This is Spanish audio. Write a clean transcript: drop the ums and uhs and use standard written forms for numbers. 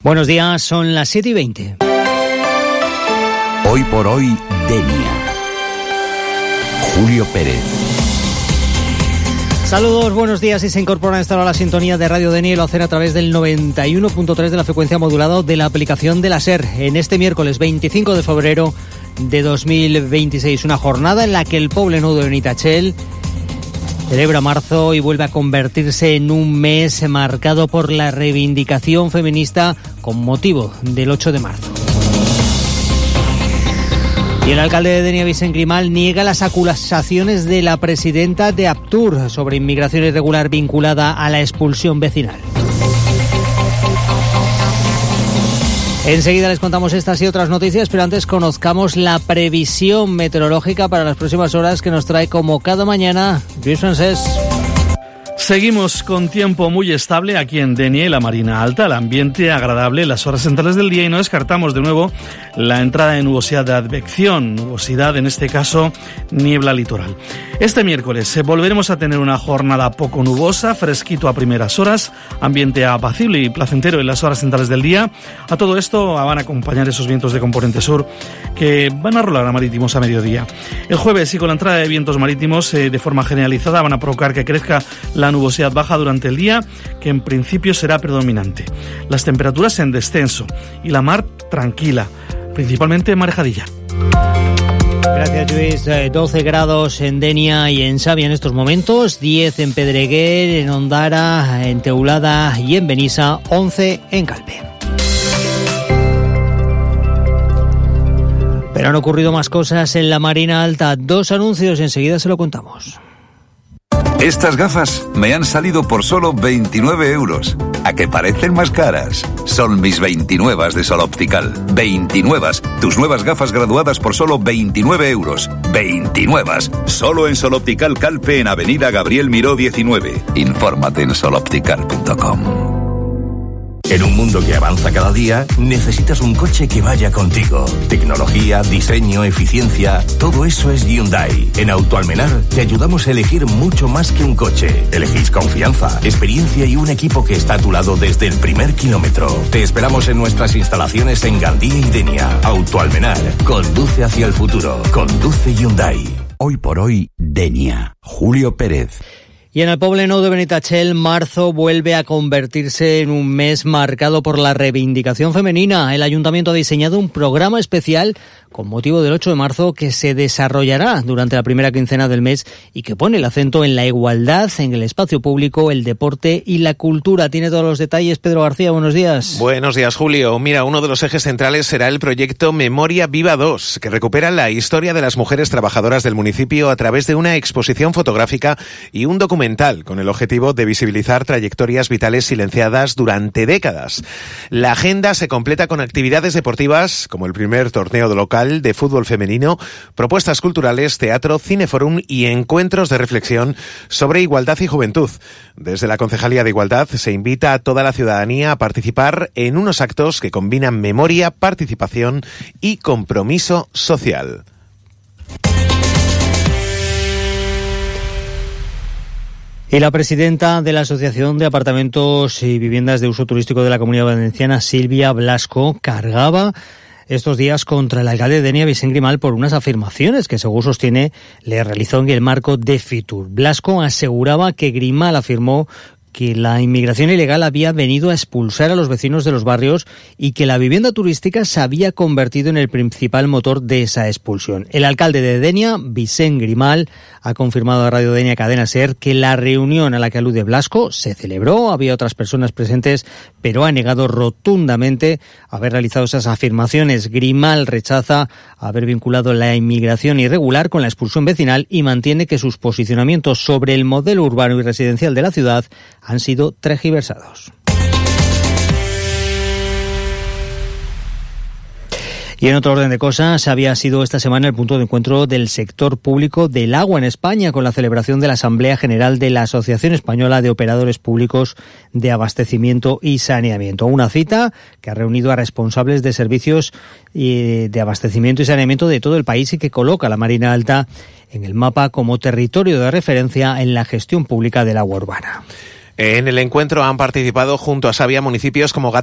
Buenos días, son las 7:20. Hoy por hoy, Denia. Julio Pérez. Saludos, buenos días, y se incorpora a esta hora a la sintonía de Radio Denia y lo hacen a través del 91.3 de la frecuencia modulada de la aplicación de la SER en este miércoles 25 de febrero de 2026. Una jornada en la que el Poblenou de Benitatxell celebra marzo y vuelve a convertirse en un mes marcado por la reivindicación feminista con motivo del 8 de marzo. Y el alcalde de Denia, Vicent Grimal, niega las acusaciones de la presidenta de Aptur sobre inmigración irregular vinculada a la expulsión vecinal. Enseguida les contamos estas y otras noticias, pero antes conozcamos la previsión meteorológica para las próximas horas que nos trae como cada mañana Luis Francés. Seguimos con tiempo muy estable aquí en Denia y la Marina Alta, el ambiente agradable en las horas centrales del día, y no descartamos de nuevo la entrada de nubosidad de advección, nubosidad en este caso niebla litoral. Este miércoles volveremos a tener una jornada poco nubosa, fresquito a primeras horas, ambiente apacible y placentero en las horas centrales del día. A todo esto van a acompañar esos vientos de componente sur que van a rolar a marítimos a mediodía. El jueves, y con la entrada de vientos marítimos de forma generalizada, van a provocar que crezca la nubosidad baja durante el día, que en principio será predominante. Las temperaturas en descenso y la mar tranquila, principalmente en marejadilla. Gracias, Luis. 12 grados en Denia y en Xàbia en estos momentos, 10 en Pedreguer, en Ondara, en Teulada y en Benissa, 11 en Calpe. Pero han ocurrido más cosas en la Marina Alta. 2 anuncios, enseguida se lo contamos. Estas gafas me han salido por solo 29 euros. ¿A que parecen más caras? Son mis 29 de Sol Optical. 29, tus nuevas gafas graduadas por solo 29 euros. 29, solo en Sol Optical Calpe, en Avenida Gabriel Miró 19. Infórmate en soloptical.com. En un mundo que avanza cada día, necesitas un coche que vaya contigo. Tecnología, diseño, eficiencia, todo eso es Hyundai. En Autoalmenar te ayudamos a elegir mucho más que un coche. Elegís confianza, experiencia y un equipo que está a tu lado desde el primer kilómetro. Te esperamos en nuestras instalaciones en Gandía y Denia. Autoalmenar, conduce hacia el futuro. Conduce Hyundai. Hoy por hoy, Denia. Julio Pérez. Y en el Poblenou de Benitatxell, marzo vuelve a convertirse en un mes marcado por la reivindicación femenina. El ayuntamiento ha diseñado un programa especial con motivo del 8 de marzo que se desarrollará durante la primera quincena del mes y que pone el acento en la igualdad, en el espacio público, el deporte y la cultura. Tiene todos los detalles Pedro García, buenos días. Buenos días, Julio. Mira, uno de los ejes centrales será el proyecto Memoria Viva 2, que recupera la historia de las mujeres trabajadoras del municipio a través de una exposición fotográfica y un documental con el objetivo de visibilizar trayectorias vitales silenciadas durante décadas. La agenda se completa con actividades deportivas como el primer torneo de local de fútbol femenino, propuestas culturales, teatro, cineforum y encuentros de reflexión sobre igualdad y juventud. Desde la Concejalía de Igualdad se invita a toda la ciudadanía a participar en unos actos que combinan memoria, participación y compromiso social. Y la presidenta de la Asociación de Apartamentos y Viviendas de Uso Turístico de la Comunidad Valenciana, Silvia Blasco, cargaba estos días contra el alcalde de Denia, Vicent Grimal, por unas afirmaciones que, según sostiene, le realizó en el marco de Fitur. Blasco aseguraba que Grimal afirmó que la inmigración ilegal había venido a expulsar a los vecinos de los barrios y que la vivienda turística se había convertido en el principal motor de esa expulsión. El alcalde de Denia, Vicent Grimal, ha confirmado a Radio Denia Cadena SER que la reunión a la que alude Blasco se celebró, había otras personas presentes, pero ha negado rotundamente haber realizado esas afirmaciones. Grimal rechaza haber vinculado la inmigración irregular con la expulsión vecinal y mantiene que sus posicionamientos sobre el modelo urbano y residencial de la ciudad han sido tergiversados. Y en otro orden de cosas, había sido esta semana el punto de encuentro del sector público del agua en España, con la celebración de la Asamblea General de la Asociación Española de Operadores Públicos de Abastecimiento y Saneamiento. Una cita que ha reunido a responsables de servicios de abastecimiento y saneamiento de todo el país y que coloca a la Marina Alta en el mapa como territorio de referencia en la gestión pública del agua urbana. En el encuentro han participado junto a Xàbia municipios como